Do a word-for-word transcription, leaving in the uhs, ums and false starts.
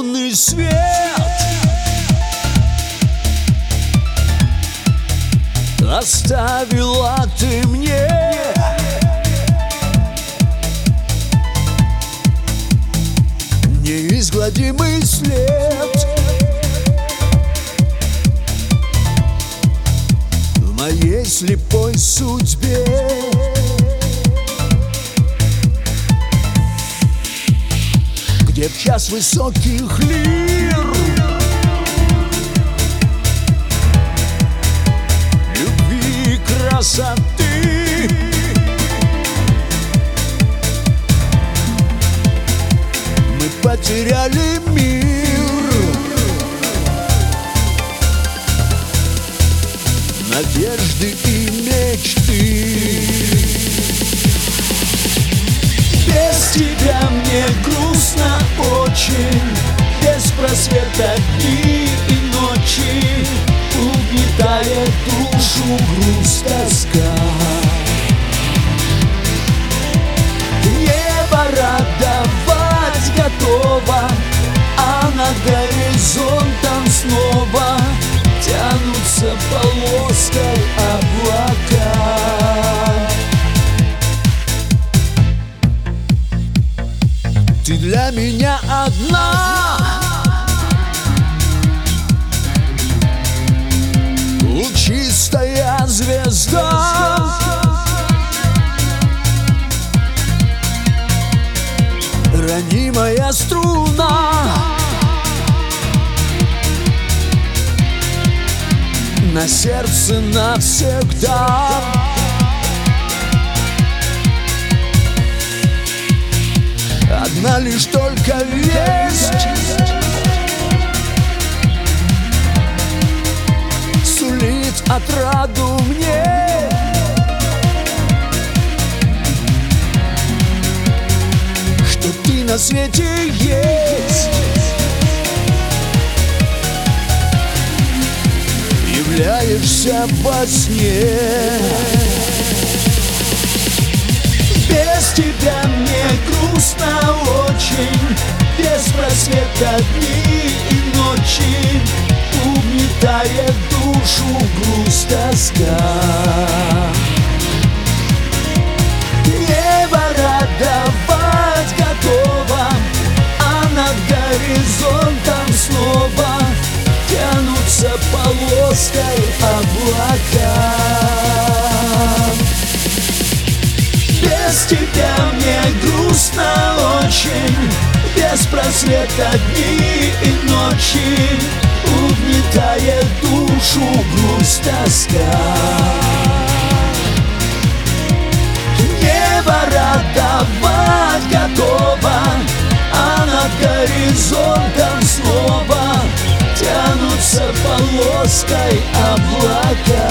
лунный свет оставила ты мне. Неизгладимый след в моей слепой судьбе. Где в час высоких лир любви и красоты мы потеряли мир, надежды и мечты. Без тебя мне грустно очень, без просвета дни и ночи, угнетает душу грусть, тоска. Небо радовать готово, а над горизонтом снова тянутся полоской облака. Ты для меня одна, лучистая звезда, ранимая струна на сердце навсегда. Одна лишь только весть сулит отраду мне. Что ты на свете есть, являешься во сне. Без тебя мне грустно очень, без просвета дни и ночи, угнетает душу грусть, тоска. Небо радовать готово, а над горизонтом снова тянутся полоской облака. Без тебя мне грустно очень, без просвета дни и ночи, угнетает душу грусть, тоска. Небо радовать готово, а над горизонтом снова тянутся полоской облака.